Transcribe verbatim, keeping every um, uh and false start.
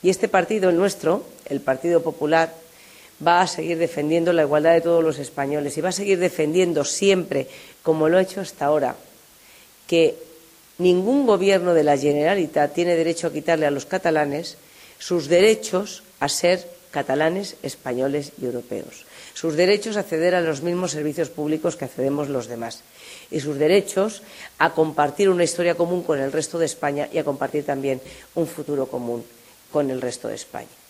Y este partido, el nuestro, el Partido Popular, va a seguir defendiendo la igualdad de todos los españoles y va a seguir defendiendo siempre, como lo ha hecho hasta ahora, que ningún gobierno de la Generalitat tiene derecho a quitarle a los catalanes sus derechos a ser catalanes, españoles y europeos, sus derechos a acceder a los mismos servicios públicos que accedemos los demás y sus derechos a compartir una historia común con el resto de España y a compartir también un futuro común con el resto de España.